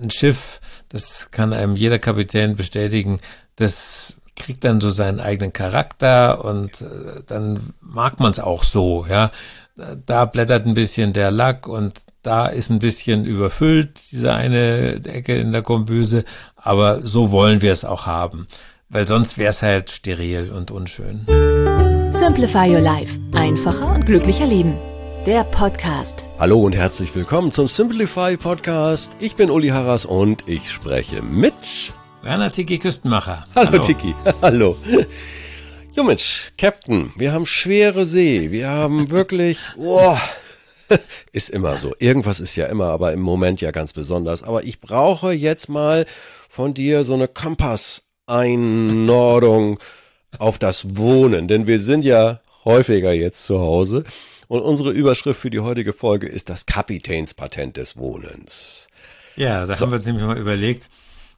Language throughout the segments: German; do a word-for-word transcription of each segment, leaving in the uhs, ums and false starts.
ein Schiff, das kann einem jeder Kapitän bestätigen, das kriegt dann so seinen eigenen Charakter und äh, dann mag man es auch so, ja. Da blättert ein bisschen der Lack und da ist ein bisschen überfüllt, diese eine Ecke in der Kombüse, aber so wollen wir es auch haben, weil sonst wäre es halt steril und unschön. Simplify Your Life. Einfacher und glücklicher leben. Der Podcast. Hallo und herzlich willkommen zum Simplify Podcast. Ich bin Uli Harras und ich spreche mit Werner Tiki Küstenmacher. Hallo, Hallo. Tiki. Hallo. Jo Mensch, Captain, wir haben schwere See, wir haben wirklich, boah, ist immer so. Irgendwas ist ja immer, aber im Moment ja ganz besonders. Aber ich brauche jetzt mal von dir so eine Kompasseinordnung auf das Wohnen, denn wir sind ja häufiger jetzt zu Hause und unsere Überschrift für die heutige Folge ist das Kapitänspatent des Wohnens. Ja, da So. haben wir uns nämlich mal überlegt,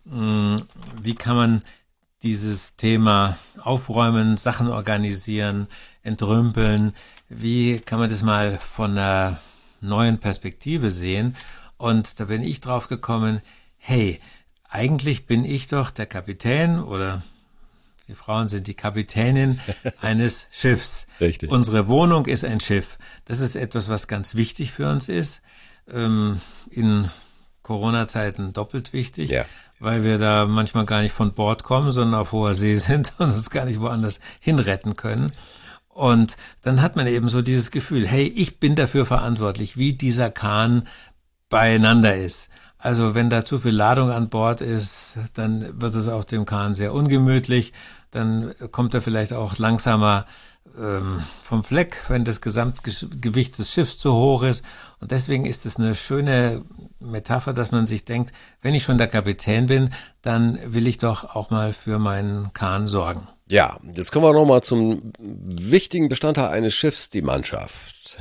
wie kann man dieses Thema aufräumen, Sachen organisieren, entrümpeln, wie kann man das mal von einer neuen Perspektive sehen? Und da bin ich drauf gekommen, hey, eigentlich bin ich doch der Kapitän oder die Frauen sind die Kapitänin eines Schiffs. Richtig. Unsere Wohnung ist ein Schiff. Das ist etwas, was ganz wichtig für uns ist. Ähm, in Corona-Zeiten doppelt wichtig, Ja. weil wir da manchmal gar nicht von Bord kommen, sondern auf hoher See sind und uns gar nicht woanders hinretten können. Und dann hat man eben so dieses Gefühl, hey, ich bin dafür verantwortlich, wie dieser Kahn beieinander ist. Also wenn da zu viel Ladung an Bord ist, dann wird es auf dem Kahn sehr ungemütlich, dann kommt er vielleicht auch langsamer ähm, vom Fleck, wenn das Gesamtgewicht des Schiffs zu hoch ist. Und deswegen ist es eine schöne Metapher, dass man sich denkt, wenn ich schon der Kapitän bin, dann will ich doch auch mal für meinen Kahn sorgen. Ja, jetzt kommen wir nochmal zum wichtigen Bestandteil eines Schiffs, die Mannschaft.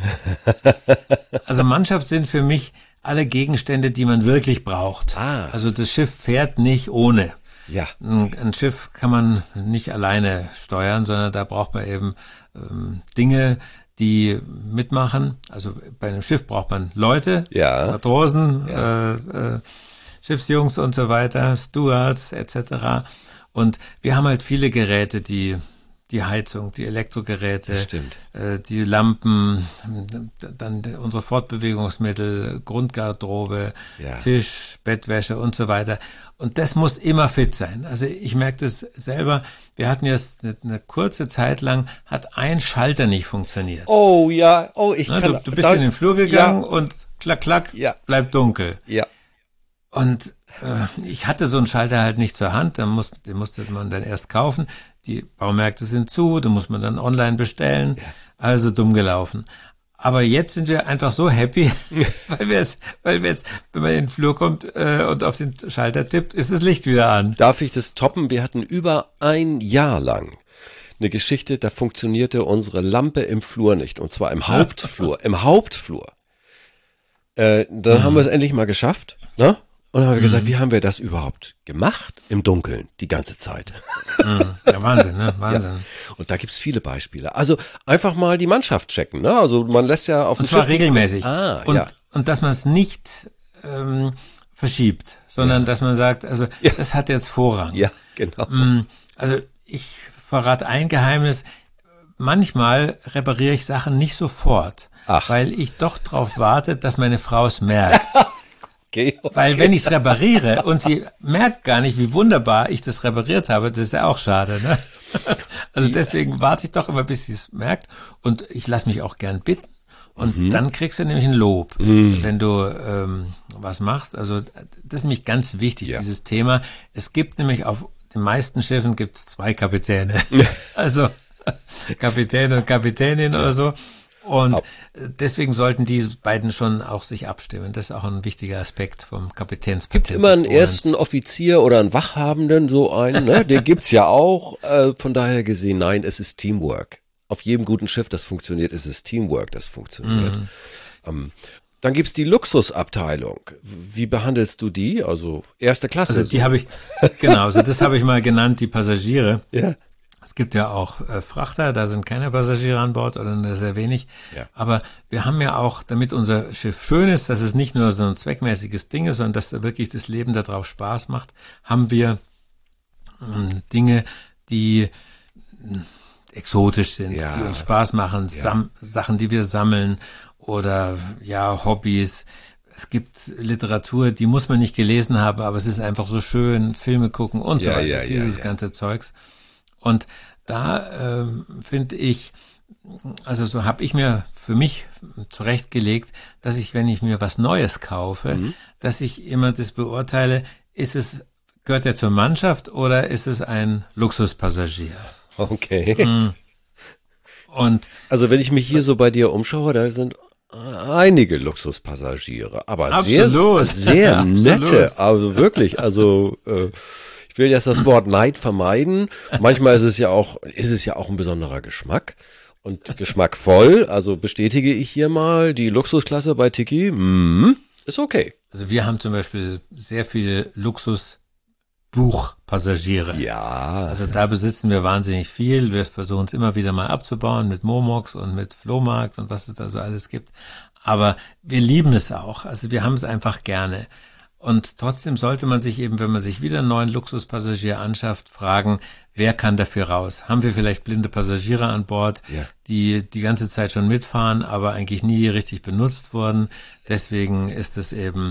Also Mannschaft sind für mich alle Gegenstände, die man wirklich braucht. Ah. Also das Schiff fährt nicht ohne. Ja. Ein, ein Schiff kann man nicht alleine steuern, sondern da braucht man eben ähm, Dinge, die mitmachen. Also bei einem Schiff braucht man Leute, Ja. Matrosen, Ja. Äh, äh, Schiffsjungs und so weiter, Stewards et cetera. Und wir haben halt viele Geräte, die die Heizung, die Elektrogeräte, Das stimmt. äh, die Lampen, dann unsere Fortbewegungsmittel, Grundgarderobe, Ja. Tisch, Bettwäsche und so weiter. Und das muss immer fit sein. Also ich merke das selber. Wir hatten jetzt eine, eine kurze Zeit lang, hat ein Schalter nicht funktioniert. Oh ja, oh ich Na, kann. du, du bist in den Flur gegangen Ja. und klack, klack, Ja. bleibt dunkel. Ja. Und äh, ich hatte so einen Schalter halt nicht zur Hand, dann muss, den musste man dann erst kaufen. Die Baumärkte sind zu, da muss man dann online bestellen. Ja. Also dumm gelaufen. Aber jetzt sind wir einfach so happy, weil wir jetzt, weil wir jetzt, wenn man in den Flur kommt äh, und auf den Schalter tippt, ist das Licht wieder an. Darf ich das toppen? Wir hatten über ein Jahr lang eine Geschichte, da funktionierte unsere Lampe im Flur nicht. Und zwar im Hauptflur. Im Hauptflur. Äh, dann mhm. haben wir es endlich mal geschafft, ne? Und dann haben wir gesagt, mhm. wie haben wir das überhaupt gemacht? Im Dunkeln, die ganze Zeit. Mhm. Ja, Wahnsinn, ne? Wahnsinn. Ja. Und da gibt's viele Beispiele. Also einfach mal die Mannschaft checken, ne? Also man lässt ja auf dem Und zwar Schiff regelmäßig. Ah, und, ja. und dass man es nicht ähm, verschiebt, sondern ja. dass man sagt, also ja. das hat jetzt Vorrang. Ja, genau. Also ich verrate ein Geheimnis. Manchmal repariere ich Sachen nicht sofort, Ach. weil ich doch drauf warte, dass meine Frau es merkt. Okay, okay. Weil wenn ich es repariere und sie merkt gar nicht, wie wunderbar ich das repariert habe, das ist ja auch schade, ne? Also deswegen warte ich doch immer, bis sie es merkt und ich lasse mich auch gern bitten und mhm. dann kriegst du nämlich ein Lob, mhm. wenn du ähm, was machst. Also das ist nämlich ganz wichtig, ja. dieses Thema. Es gibt nämlich auf den meisten Schiffen gibt's zwei Kapitäne. Also Kapitän und Kapitänin ja. oder so. Und Ab. deswegen sollten die beiden schon auch sich abstimmen. Das ist auch ein wichtiger Aspekt vom Kapitänspatent. Es gibt immer einen ersten Offizier oder einen Wachhabenden, so einen, ne? Den gibt's ja auch. Äh, von daher gesehen, nein, es ist Teamwork. Auf jedem guten Schiff, das funktioniert, ist es Teamwork, das funktioniert. Mhm. Ähm, dann gibt's die Luxusabteilung. Wie behandelst du die? Also erste Klasse. Also die so. habe ich, genau, also das habe ich mal genannt, die Passagiere. Ja. Es gibt ja auch äh, Frachter, da sind keine Passagiere an Bord oder nur sehr wenig. Ja. Aber wir haben ja auch, damit unser Schiff schön ist, dass es nicht nur so ein zweckmäßiges Ding ist, sondern dass da wirklich das Leben darauf Spaß macht, haben wir äh, Dinge, die äh, exotisch sind, Ja. die uns Spaß machen, Ja. Sam- Sachen, die wir sammeln oder ja, Hobbys. Es gibt Literatur, die muss man nicht gelesen haben, aber es ist einfach so schön, Filme gucken und so Ja, weiter, ja, ja, dieses ja. ganze Zeugs. Und da ähm, finde ich, also so habe ich mir für mich zurechtgelegt, dass ich, wenn ich mir was Neues kaufe, Mhm. dass ich immer das beurteile, ist es, gehört er zur Mannschaft oder ist es ein Luxuspassagier? Okay. Und Also wenn ich mich hier so bei dir umschaue, da sind einige Luxuspassagiere, aber Absolut. sehr, sehr Absolut. nette, also wirklich, also äh, ich will jetzt das Wort Neid vermeiden. Manchmal ist es ja auch, ist es ja auch ein besonderer Geschmack und geschmackvoll. Also bestätige ich hier mal die Luxusklasse bei Tiki. Mm, ist okay. also wir haben zum Beispiel sehr viele Luxusbuchpassagiere. Ja. Also da besitzen wir wahnsinnig viel. Wir versuchen es immer wieder mal abzubauen mit Momox und mit Flohmarkt und was es da so alles gibt. Aber wir lieben es auch. Also wir haben es einfach gerne. Und trotzdem sollte man sich eben, wenn man sich wieder einen neuen Luxuspassagier anschafft, fragen, wer kann dafür raus? Haben wir vielleicht blinde Passagiere an Bord, Ja. die die ganze Zeit schon mitfahren, aber eigentlich nie richtig benutzt wurden? Deswegen ist es eben,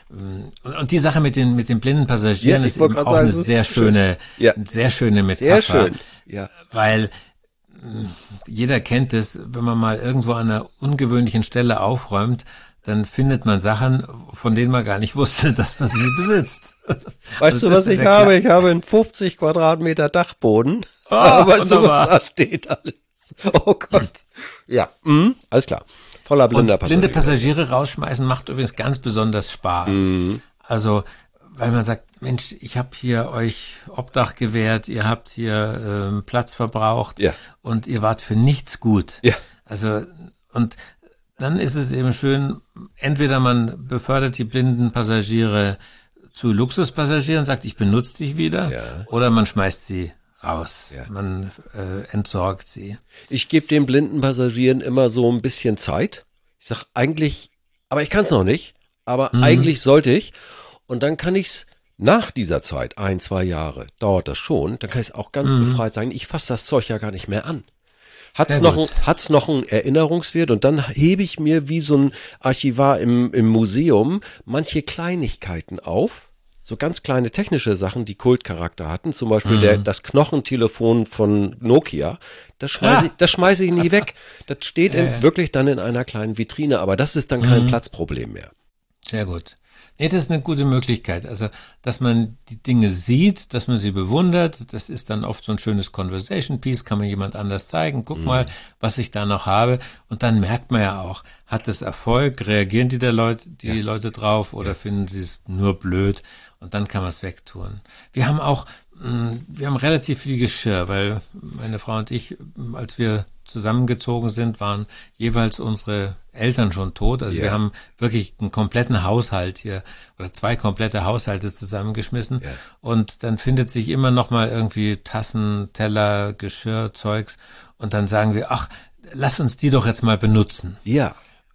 und, und die Sache mit den, mit den blinden Passagieren Ja, ich ist wollte eben gerade auch sagen, eine es ist sehr schön. schöne, Ja. sehr schöne Metapher. Sehr schön. Ja. Weil mh, jeder kennt es, wenn man mal irgendwo an einer ungewöhnlichen Stelle aufräumt, dann findet man Sachen, von denen man gar nicht wusste, dass man sie besitzt. Weißt Also du, das was ist ich der habe? Kla- Ich habe einen fünfzig Quadratmeter Dachboden. Oh, Aber weißt du, wunderbar. was da steht alles? Oh Gott. Ja, mhm, alles klar. Voller blinder Und blinde Passagiere rausschmeißen macht übrigens ganz besonders Spaß. Mhm. Also, weil man sagt, Mensch, ich habe hier euch Obdach gewährt, ihr habt hier ähm, Platz verbraucht Ja. und ihr wart für nichts gut. Ja. Also, und dann ist es eben schön, entweder man befördert die blinden Passagiere zu Luxuspassagieren, sagt, ich benutze dich wieder, Ja. oder man schmeißt sie raus. Ja. Man äh, entsorgt sie. Ich gebe den blinden Passagieren immer so ein bisschen Zeit. Ich sag eigentlich, aber ich kann es noch nicht, aber eigentlich sollte ich. Und dann kann ich's nach dieser Zeit, ein, zwei Jahre, dauert das schon, dann kann ich es auch ganz befreit sagen, ich fasse das Zeug ja gar nicht mehr an. Hat's Sehr noch, gut. ein, hat's noch einen Erinnerungswert und dann hebe ich mir wie so ein Archivar im, im Museum manche Kleinigkeiten auf, so ganz kleine technische Sachen, die Kultcharakter hatten, zum Beispiel der, das Knochentelefon von Nokia, das schmeiße Ah. ich, das schmeiße ich nie weg. Das steht in, wirklich dann in einer kleinen Vitrine, aber das ist dann kein Platzproblem mehr. Sehr gut. Nee, das ist eine gute Möglichkeit. Also, dass man die Dinge sieht, dass man sie bewundert, das ist dann oft so ein schönes Conversation Piece, kann man jemand anders zeigen, guck mal, was ich da noch habe. Und dann merkt man ja auch, hat es Erfolg, reagieren die der Leute, die Leute drauf oder finden sie es nur blöd? Und dann kann man es wegtun. Wir haben auch, mh, wir haben relativ viel Geschirr, weil meine Frau und ich, als wir zusammengezogen sind, waren jeweils unsere Eltern schon tot. Also Ja. wir haben wirklich einen kompletten Haushalt hier oder zwei komplette Haushalte zusammengeschmissen. Ja. Und dann findet sich immer noch mal irgendwie Tassen, Teller, Geschirr, Zeugs. Und dann sagen wir, ach, lass uns die doch jetzt mal benutzen. Ja.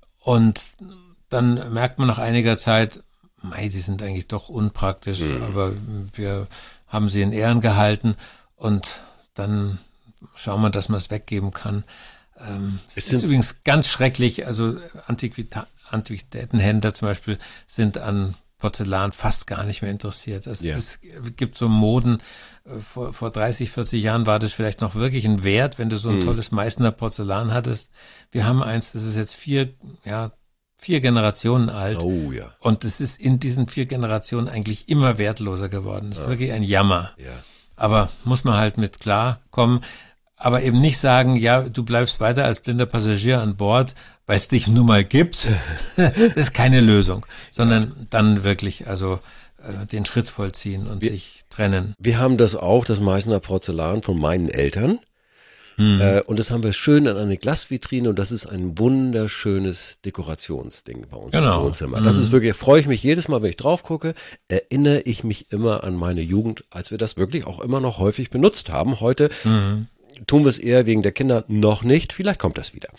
Und dann merkt man nach einiger Zeit, mei, die sind eigentlich doch unpraktisch, aber wir haben sie in Ehren gehalten und dann schauen wir, dass man es weggeben kann. Ähm, es Es ist sind- übrigens ganz schrecklich, also Antiquita- Antiquitätenhändler zum Beispiel sind an Porzellan fast gar nicht mehr interessiert. Also Ja. Es gibt so Moden, äh, vor, vor dreißig, vierzig Jahren war das vielleicht noch wirklich ein Wert, wenn du so ein Mhm. tolles Meißner Porzellan hattest. Wir haben eins, das ist jetzt vier, ja, vier Generationen alt. Oh ja. Und es ist in diesen vier Generationen eigentlich immer wertloser geworden. Das ist wirklich ein Jammer. Ja. Aber muss man halt mit klarkommen. Aber eben nicht sagen, ja, du bleibst weiter als blinder Passagier an Bord, weil es dich nun mal gibt. Das ist keine Lösung. Sondern dann wirklich also äh, den Schritt vollziehen und sich trennen. Wir haben das auch, das Meißner Porzellan von meinen Eltern. Mhm. Äh, und das haben wir schön in eine Glasvitrine und das ist ein wunderschönes Dekorationsding bei uns Genau. im Wohnzimmer. Das Mhm. ist wirklich, freue ich mich jedes Mal, wenn ich drauf gucke, erinnere ich mich immer an meine Jugend, als wir das wirklich auch immer noch häufig benutzt haben. Heute mhm. tun wir es eher wegen der Kinder noch nicht, vielleicht kommt das wieder.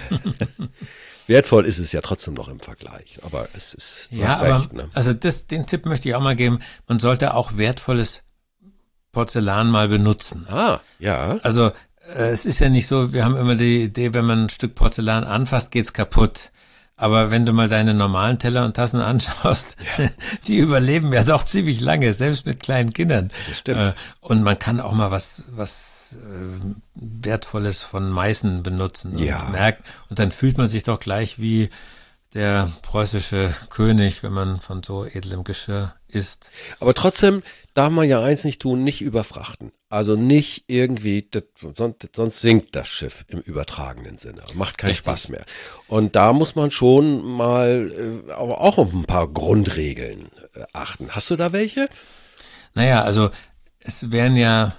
Wertvoll ist es ja trotzdem noch im Vergleich, aber es ist, du ja, hast aber, recht. Ne? Also das, den Tipp möchte ich auch mal geben, man sollte auch wertvolles Porzellan mal benutzen. Ah, ja. Also äh, es ist ja nicht so, wir haben immer die Idee, wenn man ein Stück Porzellan anfasst, geht's kaputt. Aber wenn du mal deine normalen Teller und Tassen anschaust, ja. die überleben ja doch ziemlich lange, selbst mit kleinen Kindern. Das stimmt. Äh, und man kann auch mal was, was äh, Wertvolles von Meißen benutzen und ja. merkt, und dann fühlt man sich doch gleich wie der preußische König, wenn man von so edlem Geschirr isst. Aber trotzdem darf man ja eins nicht tun, nicht überfrachten. Also nicht irgendwie, das, sonst, sonst sinkt das Schiff im übertragenen Sinne. Macht keinen Richtig. Spaß mehr. Und da muss man schon mal äh, auch auf ein paar Grundregeln äh, achten. Hast du da welche? Naja, also es werden ja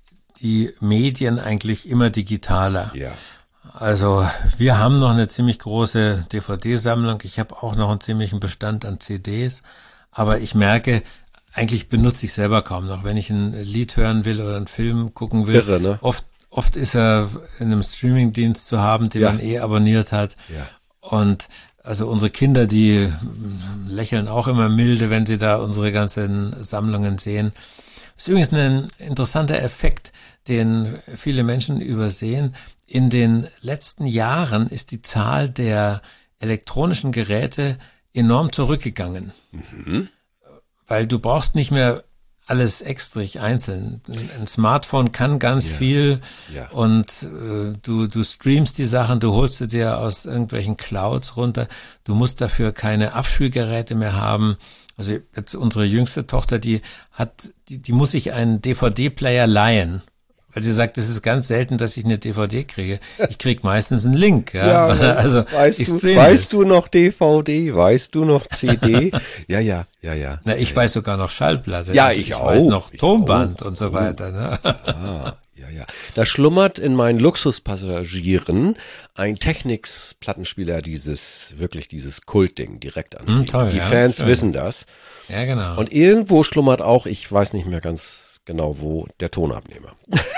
die Medien eigentlich immer digitaler. Ja. Also wir haben noch eine ziemlich große D V D-Sammlung. Ich habe auch noch einen ziemlichen Bestand an C Ds. Aber ich merke, eigentlich benutze ich selber kaum noch. Wenn ich ein Lied hören will oder einen Film gucken will, Irre, ne? oft, oft ist er in einem Streamingdienst zu haben, den ja. man eh abonniert hat. Ja. Und also unsere Kinder, die lächeln auch immer milde, wenn sie da unsere ganzen Sammlungen sehen. Das ist übrigens ein interessanter Effekt, den viele Menschen übersehen. In den letzten Jahren ist die Zahl der elektronischen Geräte enorm zurückgegangen. Mhm. Weil du brauchst nicht mehr alles extrig einzeln. Ein Smartphone kann ganz ja. viel ja. und äh, du du streamst die Sachen, du holst sie dir aus irgendwelchen Clouds runter. Du musst dafür keine Abspielgeräte mehr haben. Also jetzt unsere jüngste Tochter, die hat, die, die muss sich einen D V D-Player leihen. Weil sie sagt, es ist ganz selten, dass ich eine D V D kriege. Ich krieg meistens einen Link. Ja, ja also weißt, du, weißt du noch D V D? Weißt du noch C D? ja, ja, ja, ja. Na, ich ja, weiß sogar noch Schallplatte. Ja, ich, ich auch. Ich weiß noch ich Tonband auch. und so weiter. Ne? Ah, ja, ja. Da schlummert in meinen Luxuspassagieren ein Technics-Plattenspieler, dieses, wirklich dieses Kultding, Direktantrieb. Hm, toll, Die ja, Fans schön. wissen das. Ja, genau. Und irgendwo schlummert auch, ich weiß nicht mehr ganz genau wo, der Tonabnehmer.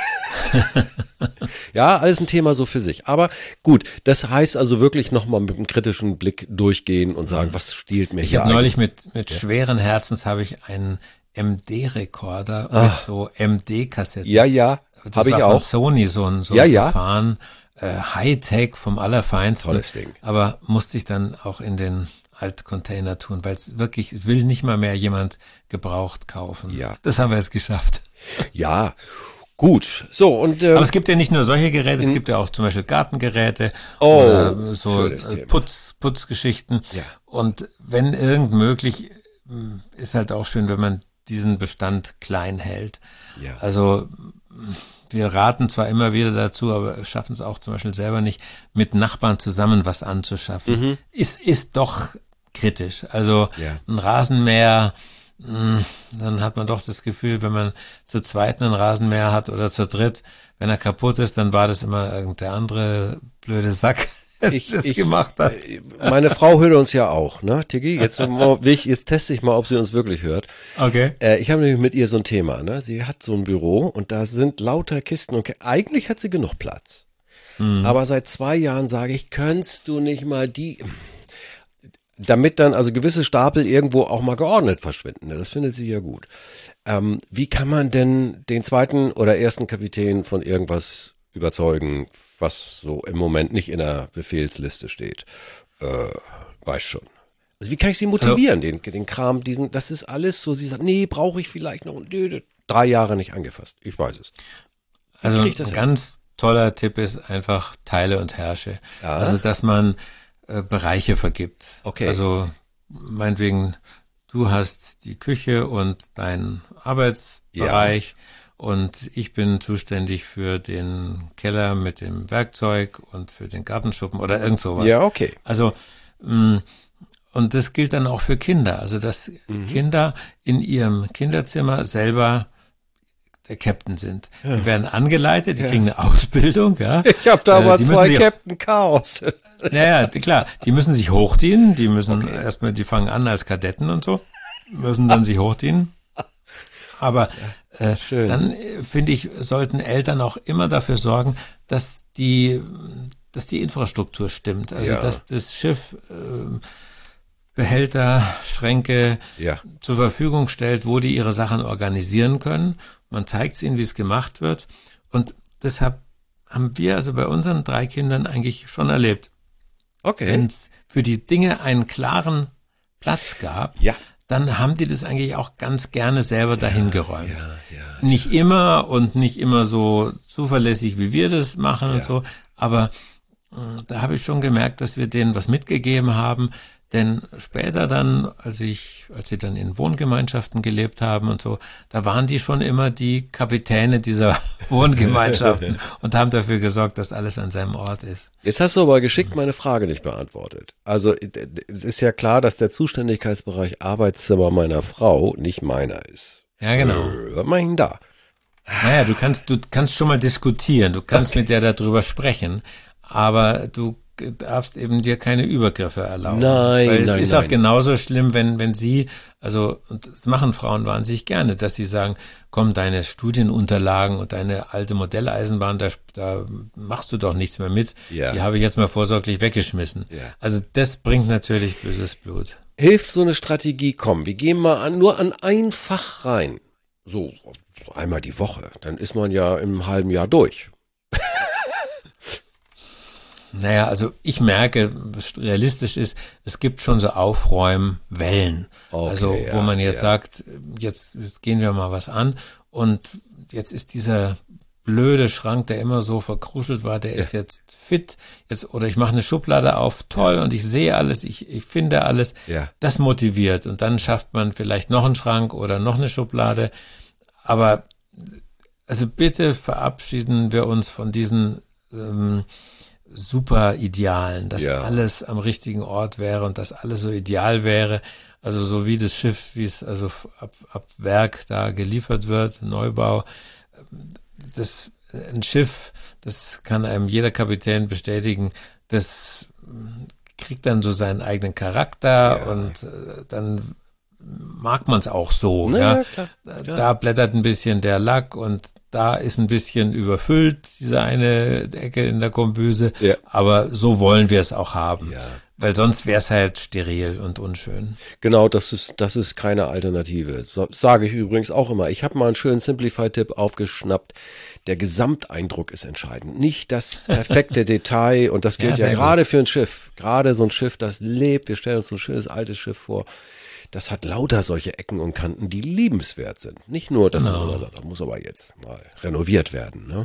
Ja, alles ein Thema so für sich. Aber gut, das heißt also wirklich nochmal mit einem kritischen Blick durchgehen und sagen, was stiehlt mir ich hier Ich habe neulich eigentlich? mit, mit ja. schweren Herzens habe ich einen M D-Rekorder Ach. mit so M D-Kassetten. Ja, ja, habe ich war auch. Von Sony so ein, so ja, ein ja. Verfahren, äh, Hightech vom Allerfeinsten. Tolles Ding. Aber musste ich dann auch in den Altcontainer tun, weil es wirklich, will nicht mal mehr jemand gebraucht kaufen. Ja. Das haben wir jetzt geschafft. Ja, gut. So, und ähm, aber es gibt ja nicht nur solche Geräte, es gibt ja auch zum Beispiel Gartengeräte oh, oder so Thema. Putz, Putzgeschichten. Ja. Und wenn irgend möglich, ist halt auch schön, wenn man diesen Bestand klein hält. Ja. Also wir raten zwar immer wieder dazu, aber schaffen es auch zum Beispiel selber nicht, mit Nachbarn zusammen was anzuschaffen. Mhm. Ist, ist doch kritisch. Also ja. ein Rasenmäher, dann hat man doch das Gefühl, wenn man zu zweit einen Rasenmäher hat oder zu dritt, wenn er kaputt ist, dann war das immer irgendein andere blöde Sack, der ich, das ich, gemacht hat. Meine Frau hört uns ja auch, ne, Tiggi? Jetzt, jetzt teste ich mal, ob sie uns wirklich hört. Okay. Äh, ich habe nämlich mit ihr so ein Thema, ne? Sie hat so ein Büro und da sind lauter Kisten und eigentlich hat sie genug Platz. Hm. Aber seit zwei Jahren sage ich, könntest du nicht mal die... Damit dann also gewisse Stapel irgendwo auch mal geordnet verschwinden. Das findet sie ja gut. Ähm, wie kann man denn den zweiten oder ersten Kapitän von irgendwas überzeugen, was so im Moment nicht in der Befehlsliste steht? Äh, weiß schon. Also wie kann ich sie motivieren, also, den, den Kram, diesen, das ist alles so, sie sagt, nee, brauche ich vielleicht noch, nee, drei Jahre nicht angefasst. Ich weiß es. Wie also ein hin? ganz toller Tipp ist einfach Teile und Herrsche. Ja. Also dass man Bereiche vergibt. Okay. Also meinetwegen, du hast die Küche und deinen Arbeitsbereich ja. und ich bin zuständig für den Keller mit dem Werkzeug und für den Gartenschuppen oder irgend sowas. Ja, okay. Also und das gilt dann auch für Kinder. Also dass mhm. Kinder in ihrem Kinderzimmer selber Captain sind. Ja. Die werden angeleitet, die ja. kriegen eine Ausbildung. Ja. Ich habe da aber äh, zwei sich, Captain Chaos. Naja, klar, die müssen sich hochdienen, die müssen okay. erstmal, die fangen an als Kadetten und so, müssen dann sich hochdienen. Aber äh, dann, äh, finde ich, sollten Eltern auch immer dafür sorgen, dass die, dass die Infrastruktur stimmt. Also, ja. dass das Schiff äh, Behälter, Schränke ja. zur Verfügung stellt, wo die ihre Sachen organisieren können. Man zeigt es ihnen, wie es gemacht wird. Und deshalb haben wir also bei unseren drei Kindern eigentlich schon erlebt. Okay. Wenn es für die Dinge einen klaren Platz gab, ja. dann haben die das eigentlich auch ganz gerne selber ja, dahin geräumt. Ja, ja, nicht ja. immer und nicht immer so zuverlässig, wie wir das machen ja. und so. Aber äh, da habe ich schon gemerkt, dass wir denen was mitgegeben haben. Denn später dann, als ich, als sie dann in Wohngemeinschaften gelebt haben und so, da waren die schon immer die Kapitäne dieser Wohngemeinschaften und haben dafür gesorgt, dass alles an seinem Ort ist. Jetzt hast du aber geschickt meine Frage nicht beantwortet. Also es ist ja klar, dass der Zuständigkeitsbereich Arbeitszimmer meiner Frau nicht meiner ist. Ja, genau. Äh, was mach ich denn da? Naja, du kannst, du kannst schon mal diskutieren, du kannst okay. mit der darüber sprechen, aber du darfst eben dir keine Übergriffe erlauben. Nein, Weil es nein, ist nein. auch genauso schlimm, wenn wenn sie, also, und das machen Frauen wahnsinnig gerne, dass sie sagen, komm, deine Studienunterlagen und deine alte Modelleisenbahn, da, da machst du doch nichts mehr mit. Ja. Die habe ich jetzt mal vorsorglich weggeschmissen. Ja. Also das bringt natürlich böses Blut. Hilft so eine Strategie, komm, wir gehen mal an, nur an ein Fach rein. So, einmal die Woche. Dann ist man ja im halben Jahr durch. Naja, also ich merke, was realistisch ist, es gibt schon so Aufräumwellen. Okay, also wo ja, man jetzt ja. sagt, jetzt, jetzt gehen wir mal was an und jetzt ist dieser blöde Schrank, der immer so verkruschelt war, der ja. ist jetzt fit. Jetzt, oder ich mache eine Schublade auf, toll, und ich sehe alles, ich, ich finde alles. Ja. Das motiviert. Und dann schafft man vielleicht noch einen Schrank oder noch eine Schublade. Aber also bitte verabschieden wir uns von diesen ähm, super Idealen, dass ja. alles am richtigen Ort wäre und dass alles so ideal wäre. Also so wie das Schiff, wie es also ab, ab Werk da geliefert wird, Neubau. Das, ein Schiff, das kann einem jeder Kapitän bestätigen, das kriegt dann so seinen eigenen Charakter ja. und äh, dann mag man es auch so. Na, ja, ja klar, klar. Da blättert ein bisschen der Lack und da ist ein bisschen überfüllt, diese eine Ecke in der Kombüse. Ja. Aber so wollen wir es auch haben. Ja. Weil sonst wäre es halt steril und unschön. Genau, das ist das ist keine Alternative. So, sage ich übrigens auch immer. Ich habe mal einen schönen Simplify-Tipp aufgeschnappt. Der Gesamteindruck ist entscheidend. Nicht das perfekte Detail. Und das gilt ja, ja gerade für ein Schiff. Gerade so ein Schiff, das lebt. Wir stellen uns so ein schönes altes Schiff vor. Das hat lauter solche Ecken und Kanten, die liebenswert sind. Nicht nur, dass genau. man sagt, das muss aber jetzt mal renoviert werden. Ne?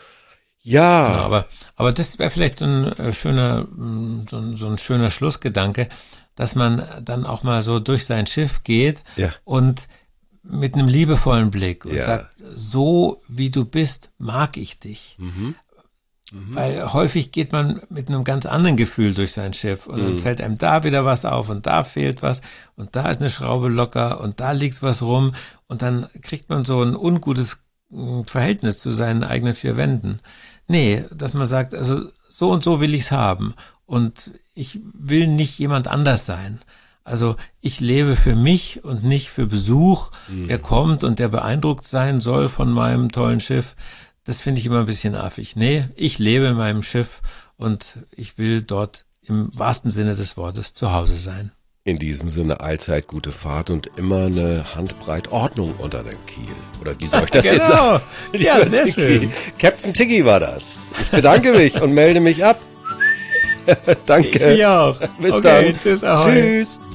Ja. Genau, aber, aber das wäre vielleicht ein äh, schöner, so, ein, so ein schöner Schlussgedanke, dass man dann auch mal so durch sein Schiff geht ja. und mit einem liebevollen Blick und ja. sagt, so wie du bist, mag ich dich. Mhm. Mhm. Weil häufig geht man mit einem ganz anderen Gefühl durch sein Schiff und mhm. dann fällt einem da wieder was auf und da fehlt was und da ist eine Schraube locker und da liegt was rum und dann kriegt man so ein ungutes Verhältnis zu seinen eigenen vier Wänden. Nee, dass man sagt, also so und so will ich's haben und ich will nicht jemand anders sein. Also ich lebe für mich und nicht für Besuch, mhm. der kommt und der beeindruckt sein soll von meinem tollen Schiff. Das finde ich immer ein bisschen affig. Nee, ich lebe in meinem Schiff und ich will dort im wahrsten Sinne des Wortes zu Hause sein. In diesem Sinne allzeit gute Fahrt und immer eine Handbreit Ordnung unter dem Kiel. Oder wie soll ich das genau. jetzt sagen? Ja, sehr schön. Captain Tiggy war das. Ich bedanke mich und melde mich ab. Danke. Ich auch. Bis okay, dann. Tschüss. Ahoi. Tschüss.